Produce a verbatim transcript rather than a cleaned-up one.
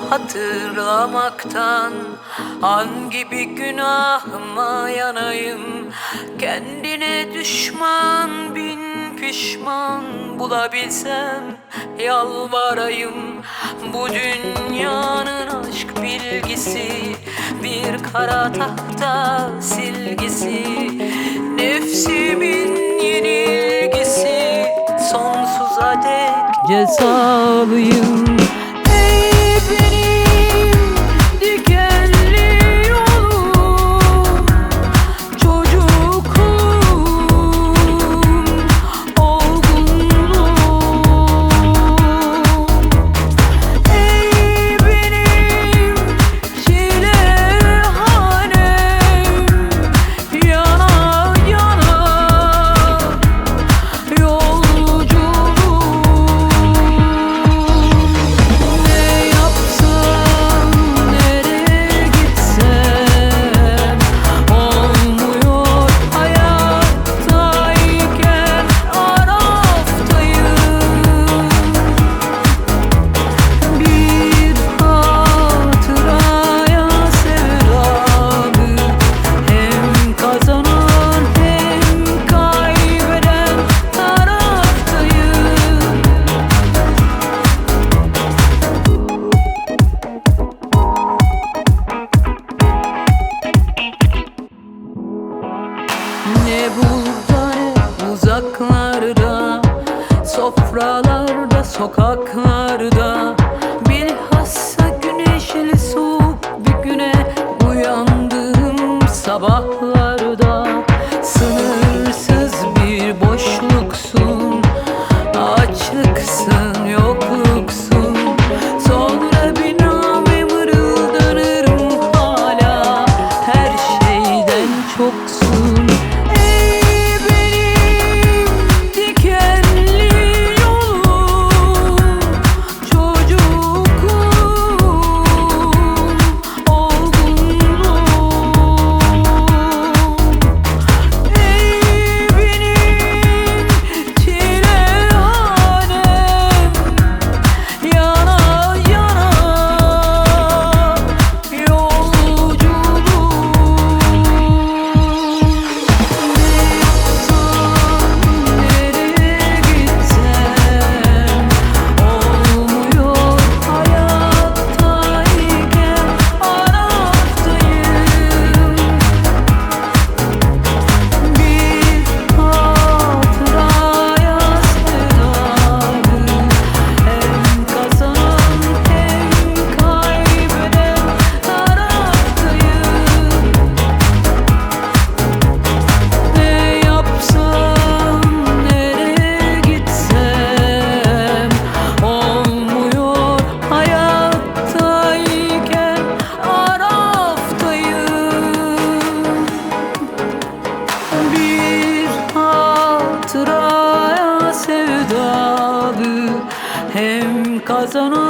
hatırlamaktan. Hangi bir günahıma yanayım, kendine düşman bin pişman bulabilsem yalvarayım. Bu dünyanın aşk bilgisi bir kara tahta silgisi, nefsimin yenilgisi, sonsuza dek cezalıyım. Ey benim dikenli yolum, çocukluğum, olgunluğum. Ey benim çilehanem, yana yana yolculuğum. Ne yapsam, nereye gitsem olmuyor, hayattayken araftayım. Bir hatıraya sevdalı, hem kazanan hem kaybeden taraftayım. Ne burada ne uzaklarda, sofralarda, sokaklarda, bilhassa güneşli soğuk bir güne uyandığım sabahlarda. Sınırsız bir boşluksun, açlıksın, yokluksun. Sonra bir name mırıldanırım hala, her şeyden çoksun. Ey benim dikenli yolum, çocukluğum, olgunluğum. Ey benim çilehanem, yana yana yolculuğum. Nereye gitsem olmuyor, hayattayken araftayım. Bir hatıraya sevdalı, hem kazanan hem kaybeden taraftayım. Ne yapsam, nereye gitsem olmuyor, hayattayken araftayım. Bir hatıraya sevdalı, hem kazanan